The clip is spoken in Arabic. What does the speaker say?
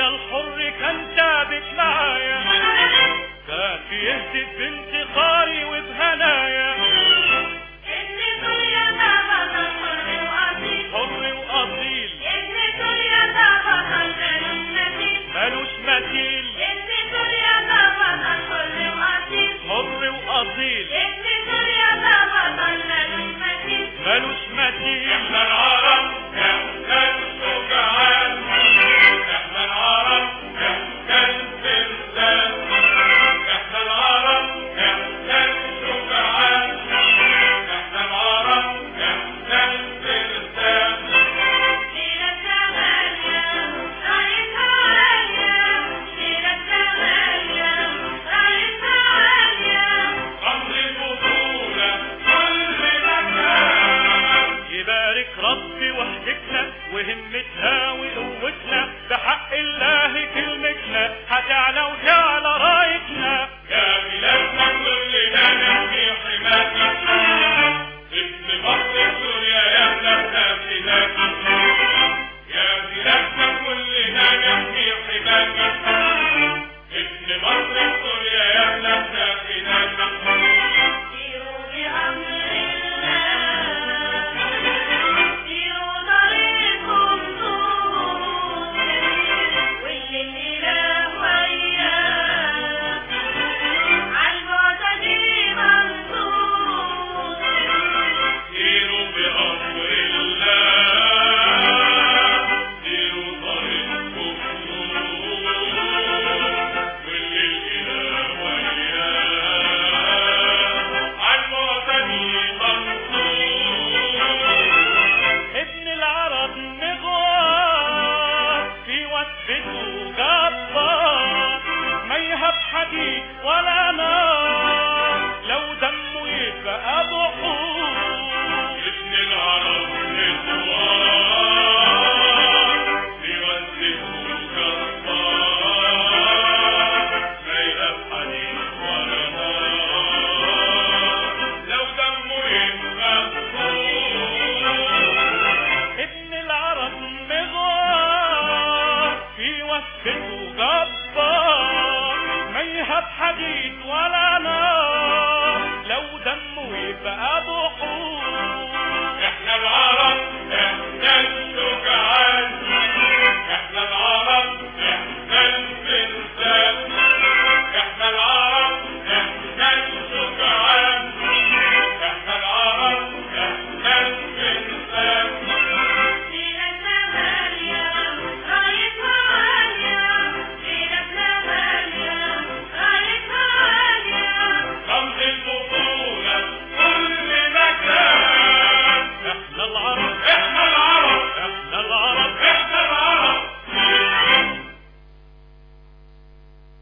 اخويا الحر كان ثابت معايا، كان بيهدد بانتقاري وبهنايا. ابن سوريا ده بطل حر واصيل، حر واصيل، ابن سوريا ده بطل ملوش مثيل. ابن سوريا ده بطل حر واصيل، حر واصيل، ابن سوريا ده بطل ملوش مثيل. احنا العرب احنا الشجعان، احنا العرب احنا الفرسان، احنا العرب احنا الشجعان، احنا العرب احنا الفرسان. ليلة ثمانية رايتها عالية، ليلة ثمانية رايتها عالية، أمر البطولة كل مكان. يبارك ربي وحدتنا وهمتنا وقوتنا، بحق الله كلمتنا هتعلى وتعلى رايتنا. يا بلادنا كلنا نحمي حماك، ابن مصر سوريا يا بلادنا فداك. يا بلادنا كلنا نحمي حماك، ابن مصر سوريا يا بلادنا فداك. سيروا بأمر الله، سيروا طريقكم طول، واللي الإله وياه، عالمعتدي منصور. سيروا بأمر الله، سيروا طريقكم طول، واللي الإله وياه، عالمعتدي منصور. ابن العرب مغوار في وثبته جبار، ما يهب حديد ولا نار، لو دمه يبقى بحور. ابن العرب نسوان بيوزنه جبار، ما يهب حديد ولا نار، لو دمه يبقى بحور. ابن العرب مغوار في وثبته جبار، ما يهب حديد ولا نار، لو دمه يبقى بحور. احنا العرب احنا